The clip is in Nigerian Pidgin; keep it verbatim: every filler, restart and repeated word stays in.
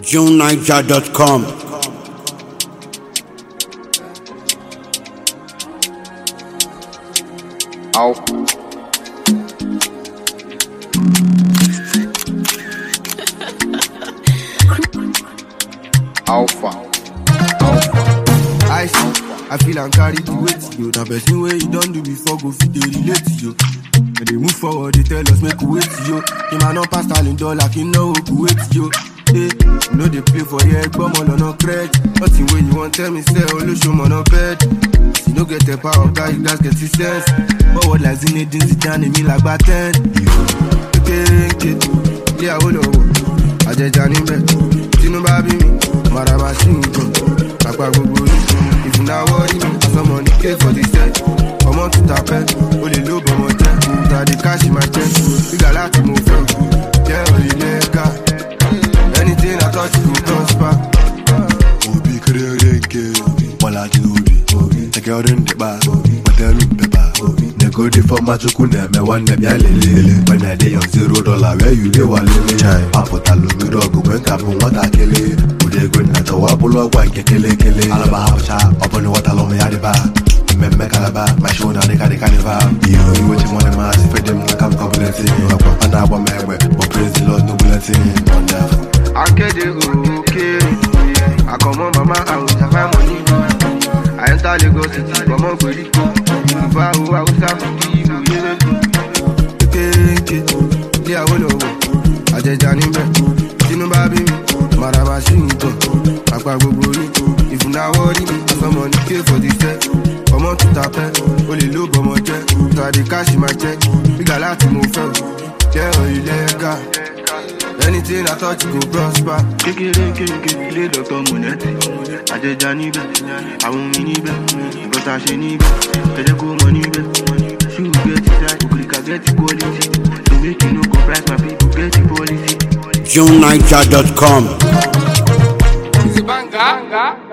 june niger dot com. Au. Alpha. Alpha. I see, I feel I'm carried the weight, yo. The person where you don't do before go fit they relate to you. When they move forward, they tell us make we wait, yo. You man not pass styling dollar, you know who wait, yo. Hey, you know they play for your egg, but man on no credit. Nothing when you want tell me, say, oh, look, show man on bed. You don't get the power, guy, you guys get the sense. Forward like Zinedine Zidane, me like Batten. Okay, okay, yeah, hold on. I just Johnny back. You know, baby, me, Maraba sing, Papa go go. If you now worry me, some money pay for this set. Come on to tap it, only low, but my check. Got the cash in my chest. We got a lot to move from. Yeah, only car. Anything I touch, you prosper. Obi Kreke, Wala Obi, take out in the bar, Hotel Pepper. Go the for Machukune, me one never lele. When I day on zero dollar, where you dey one lele. I put a look at dog when cap on what I kill it. Would they go at a wabble or one kele kele? Alaba Habsha, upon the water along the Yadiba. Remember Calaba, my shoulder, they got the carnival. You watch him on the mass, feed them like I'm complimenting. And I want my way, but praise the Lord, no bulletin. I get it, okay. I come on, mama, I will have my money. I enter Lagos City, come on, pretty cool. I was happy, yeah. Yeah, I will. I just Johnny back. You know, baby, Maraba sing, Papa go go. If you now worry me, someone pay for this set. Come on to tap it, only low, but my check. Got the cash in my check. We got a lot to move from. Yeah, only lega. Anything I thought you could prosper. Kick it, kick it, kick it, Doctor Monetti. I just Johnny back. I won't need it. But I should need it. Get go money back. Shoot, get it right. Click, I get the quality. To make you no compromise, my people get the policy. june niger dot com. It's a banger.